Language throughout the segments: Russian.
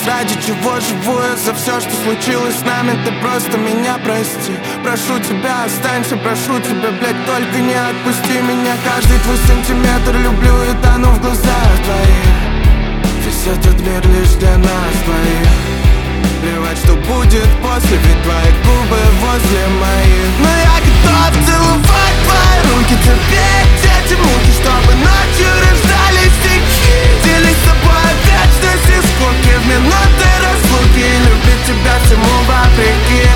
ради чего живу я, за все, что случилось с нами. Ты просто меня прости. Прошу тебя, останься, прошу тебя, блядь, только не отпусти меня. Каждый твой сантиметр люблю и тону в глазах твоих. Весь этот мир лишь для нас двоих. Плевать, что будет после, ведь твои губы возле моих. Но я готов целовать твои руки, терпеть эти муки, чтобы ночью рождались стихи. Делить с собой вечность и скуки в минуты разлуки, и любить тебя всему вопреки.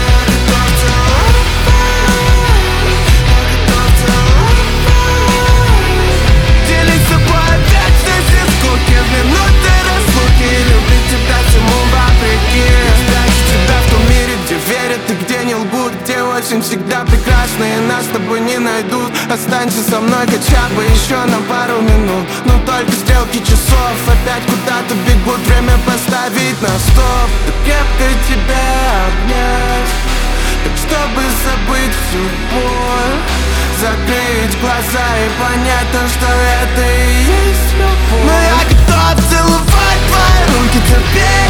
Делить с собой вечность и скуки в минуты разлуки, и любить тебя всему вопреки. В том мире, где верят и где не лгут, где очень всегда прекрасные нас с тобой не найдут. Останься со мной хотя бы еще на пару минут. Но только стрелки часов опять куда-то бегут. Время поставить на стоп, да крепко тебя обнять, так чтобы забыть всю боль, закрыть глаза и понять то, что это и есть любовь. Но я готов целовать твои руки, терпеть